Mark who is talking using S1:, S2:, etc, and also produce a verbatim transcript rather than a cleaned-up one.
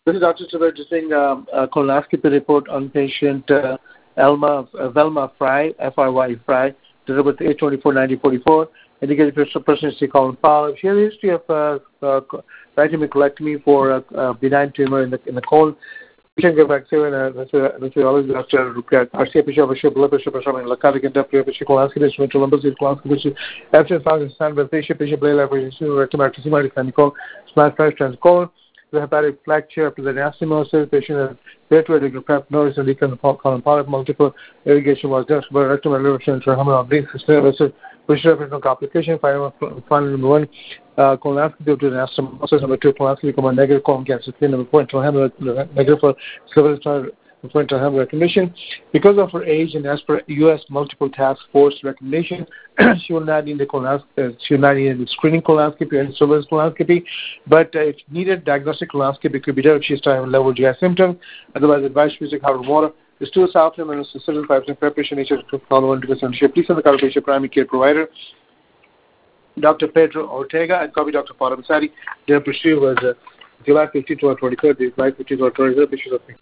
S1: This is Doctor Suresh saying um, a colonoscopy report on patient uh, Elma, uh, Velma Fry, F R Y Fry, delivered eight twenty-four nineteen forty-four. Indicated person is colon polyp. She has a history of uh, uh, radiomyocolectomy for a uh, uh, benign tumor in the in the colon. Patient get back to and that's always Doctor Rukat. R C A Bishop Bishop Bishop Bishop and Lakavic and Deputy Bishop colonoscopy, Mitchell Lumbus, colonoscopy, absent function, stand by patient, Bishop Blayla, rectum articular, clinical, small price transcolon. The hepatic fracture after the anastomosis, patient had patriotic prep notice and leak on the colon polyp, multiple irrigation was done, but rectum and liver intrahumeral bleed system, which represents no complication. Final number one, uh, colonoscopy due to anastomosis. Number two, colonoscopy come on negative colon cancer. Number four, intrahumeral negative for silver for intrahumeral recognition. Because of her age and as per U S multiple task force recommendation, she will not need the colonoscopy. She will not need the screening colonoscopy and surveillance colonoscopy. But uh, if needed, diagnostic colonoscopy could be done if she's having level G I symptoms. Otherwise, advice using hot water. The two South Him and certain five percent preparation nature to follow into the center. Please send the card patient primary care provider, Doctor Pedro Ortega, and copy Doctor Paul Ansari. Their procedure was uh, July fifteenth to twenty-third, July fifteenth to twenty-third.